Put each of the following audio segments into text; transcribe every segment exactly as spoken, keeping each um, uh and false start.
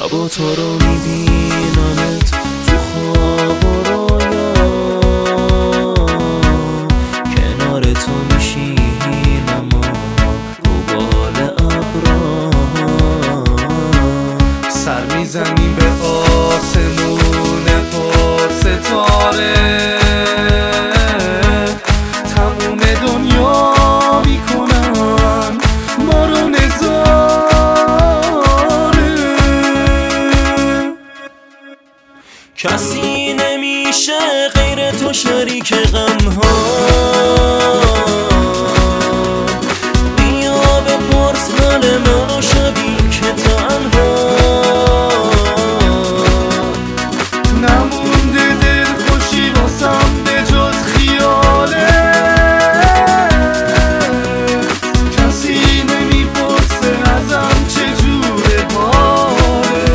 شبا تو رو میبینمت تو خواب و رویا، کنار تو میشینم و رو بال ابرا، سر میزنیم به آسمون پر ستاره، تموم دنیا میکنن ما رو نظاره. کسی نمیشه غیر تو شریک غم ها، بیا بپرس حال منو شبی که تنها، نمونده دل خوشی واسم به جز خیاله، کسی نمیپرسه ازم چجوره حاله.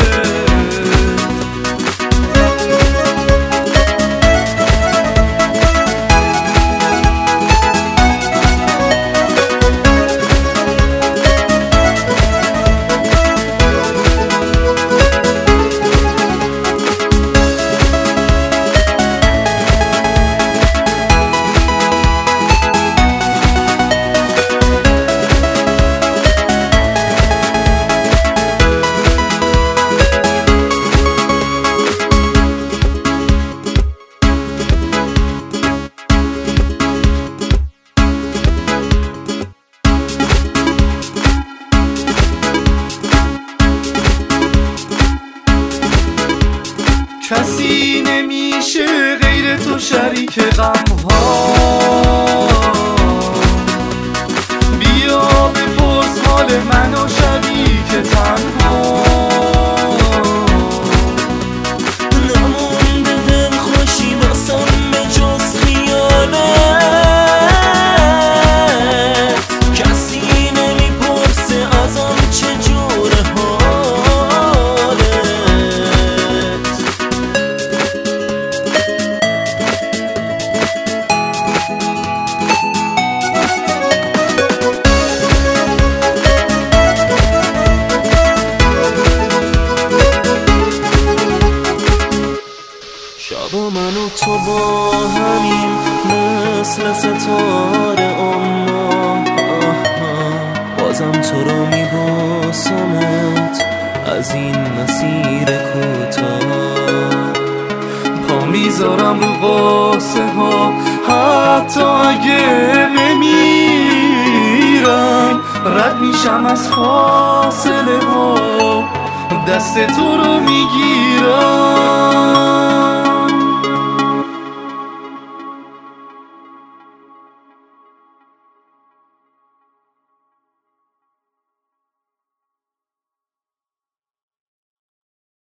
کسی نمیشه غیر تو شریک غم ها، بیا بپرس حال منو شریک تنها، نمونده دل خوشی واسم به جز خیالت، کسی نمیپرسه ازم چجوره حالت. شبا من و تو با همیم مثل ستاره، اما بازم تو رو میباسمت از این مسیر کوتاه، پا میذارم رو قاسه ها حتی اگه بمیرم، رد میشم از فاصله ها دست تو رو میگیرم.